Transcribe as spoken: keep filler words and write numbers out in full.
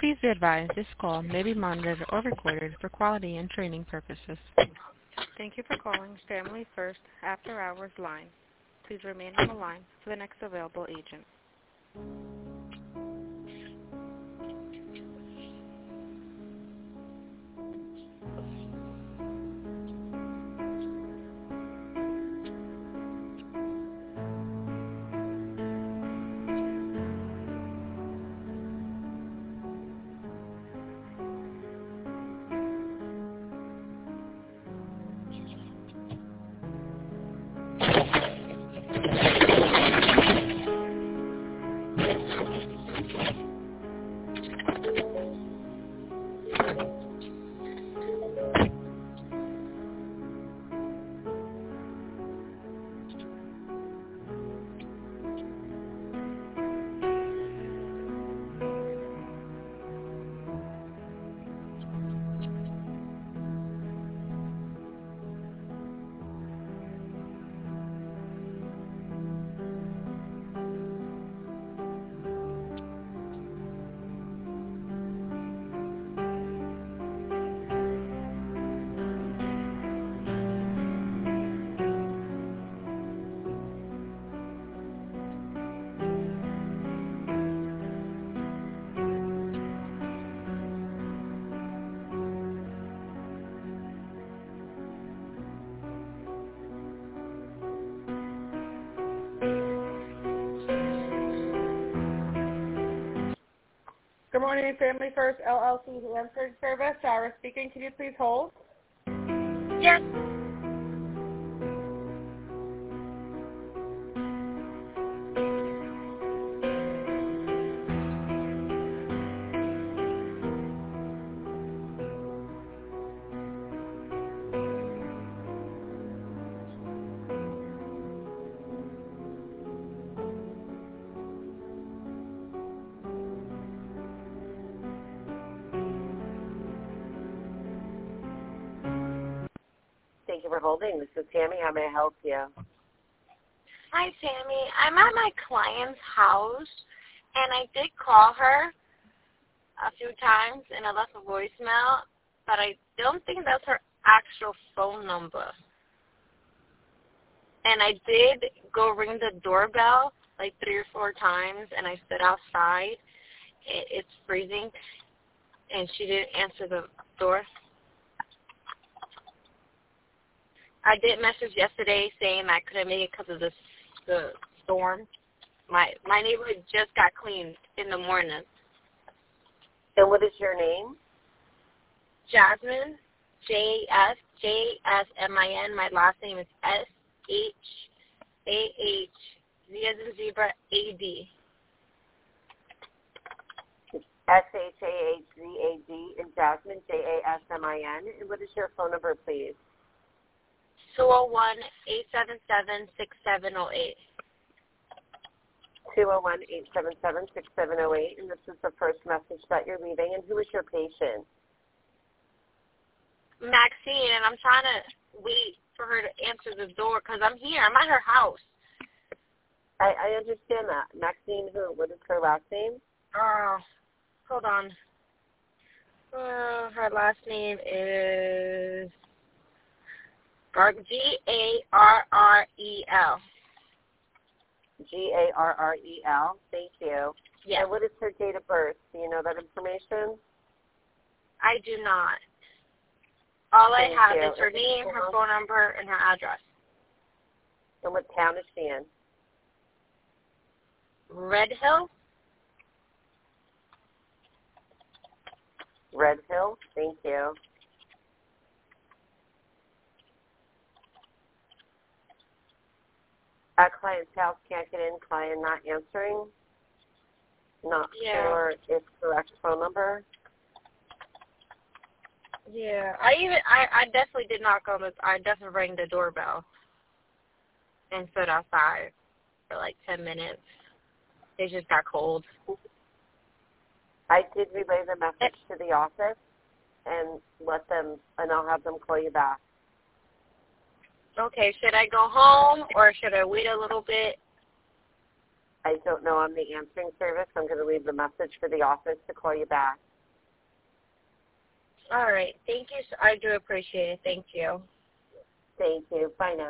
Please be advised this call may be monitored or recorded for quality and training purposes. Thank you for calling Family First After Hours line. Please remain on the line for the next available agent. Good morning, Family First L L C Answering Service. Sarah speaking. Can you please hold? Yes. Thank you for holding. This is Tammy. How may I help you? Hi, Tammy. I'm at my client's house, and I did call her a few times, and I left a voicemail, but I don't think that's her actual phone number. And I did go ring the doorbell like three or four times, and I stood outside. It, it's freezing, and she didn't answer the door. I did message yesterday saying I couldn't make it because of the the storm. My my neighborhood just got cleaned in the morning. And what is your name? Jasmine, J S J S M I N. My last name is S H A H Z as in zebra A D. S H A H Z A D and Jasmine, J A S M I N. And what is your phone number, please? two oh one, eight seven seven, six seven oh eight. two oh one, eight seven seven, six seven oh eight. And this is the first message that you're leaving. And who is your patient? Maxine, and I'm trying to wait for her to answer the door because I'm here. I'm at her house. I, I understand that. Maxine, who? What is her last name? Oh, hold on. Uh, her last name is G A R R E L. G A R R E L. Thank you. Yes. And what is her date of birth? Do you know that information? I do not. All Thank I have you. is her name, her phone number, and her address. And what town is she in? Red Hill? Red Hill. Thank you. At client's house, can't get in, client not answering. Not Yeah. sure if correct phone number. Yeah, I even I, I definitely did not go. I definitely rang the doorbell and stood outside for like ten minutes. It just got cold. I did relay the message to the office and let them, and I'll have them call you back. Okay, should I go home or should I wait a little bit? I don't know. I'm the answering service. I'm going to leave the message for the office to call you back. All right. Thank you. I do appreciate it. Thank you. Thank you. Bye now.